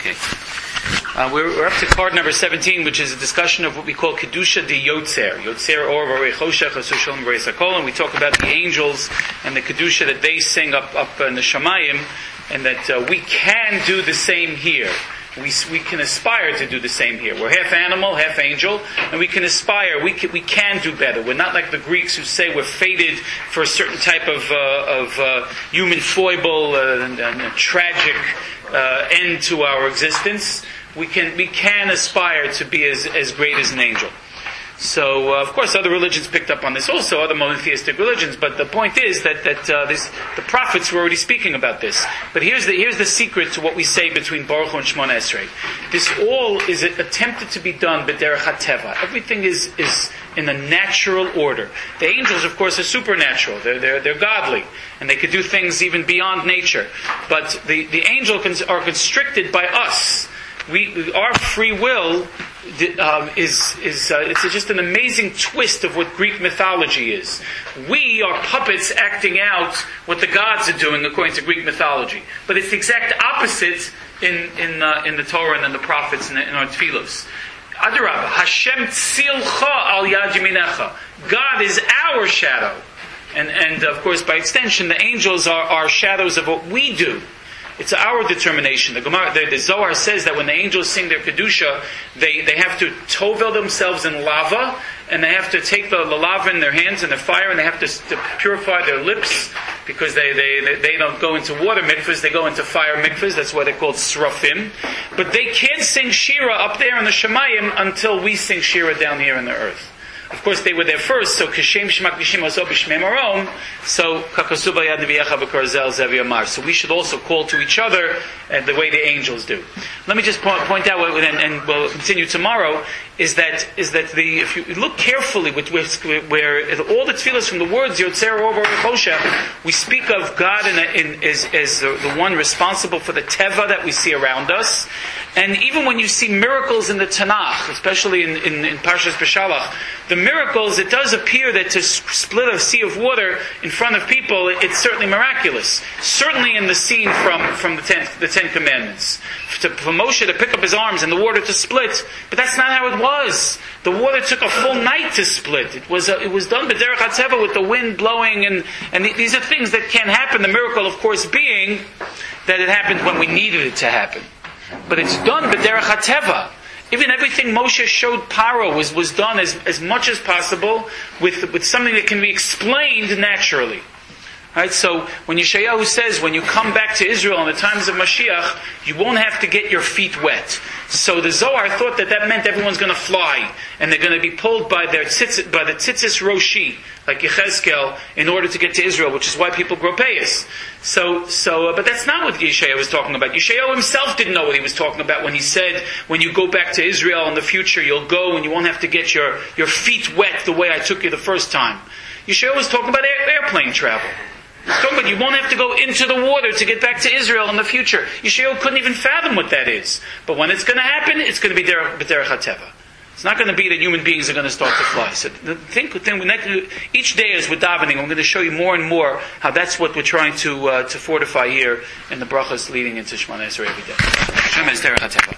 Okay. We're up to card number 17, which is a discussion of what we call Kedusha de Yotzer. Yotzer or Varei Choshech, Asur Shalom Varei Sakol. And we talk about the angels and the Kedusha that they sing up in the Shamayim, and that we can do the same here. We can aspire to do the same here. We're half animal, half angel, and we can aspire. We can do better. We're not like the Greeks who say we're fated for a certain type of human foible and a tragic end to our existence. We can aspire to be as great as an angel. So, of course, other religions picked up on this also, other monotheistic religions, but the point is that the prophets were already speaking about this. But here's the secret to what we say between Baruch Hu and Shemona Esrei. This all is attempted to be done b'derech hateva. Everything is in a natural order. The angels, of course, are supernatural. They're godly, and they could do things even beyond nature. But the angels are constricted by us. Our free will it's just an amazing twist of what Greek mythology is. We are puppets acting out what the gods are doing according to Greek mythology, but it's the exact opposite in the Torah and in the prophets and in our tefillos. Adarabah, Hashem tzilcha al yad yaminecha. God is our shadow, and of course by extension the angels are shadows of what we do. It's our determination. The Zohar says that when the angels sing their Kedusha, they have to tovel themselves in lava, and they have to take the lava in their hands and the fire, and they have to purify their lips, because they don't go into water mikvahs, they go into fire mikvahs. That's why they're called srafim. But they can't sing Shira up there in the Shemayim until we sing Shira down here in the earth. Of course, they were there first, so Kashem Shmak Nishim Azo B'Shmei Marom, so Kakasuba Yad Neviyecha V'Karzel Zevi Amar. So we should also call to each other the way the angels do. Let me just point out, and we'll continue tomorrow, is that if you look carefully where all the tefillas from the words Yotzer or Varei Choshech, we speak of God as the one responsible for the teva that we see around us. And even when you see miracles in the Tanakh, especially in Parshas Beshalach, the miracles, it does appear that to split a sea of water in front of people, it's certainly miraculous. Certainly in the scene from the Ten Commandments. For Moshe to pick up his arms and the water to split, but that's not how it was. The water took a full night to split. It was done b'derech hatzeva with the wind blowing, and these are things that can happen. The miracle, of course, being that it happened when we needed it to happen. But it's done b'derech hateva. Even everything Moshe showed Paro was done as much as possible with something that can be explained naturally. Right? So when Yeshayahu says, when you come back to Israel in the times of Mashiach, you won't have to get your feet wet. So the Zohar thought that meant everyone's going to fly, and they're going to be pulled by the tzitzis roshi, like Yechezkel, in order to get to Israel, which is why people grow payas. But that's not what Yeshayahu was talking about. Yeshayahu himself didn't know what he was talking about when he said, when you go back to Israel in the future, you'll go and you won't have to get your feet wet the way I took you the first time. Yeshayahu was talking about airplane travel. He's talking about you won't have to go into the water to get back to Israel in the future. Yeshayahu couldn't even fathom what that is. But when it's going to happen, it's going to be b'derech hateva. It's not going to be that human beings are going to start to fly. So each day as we're davening, I'm going to show you more and more how that's what we're trying to fortify here in the brachas leading into Shemona Esrei every day.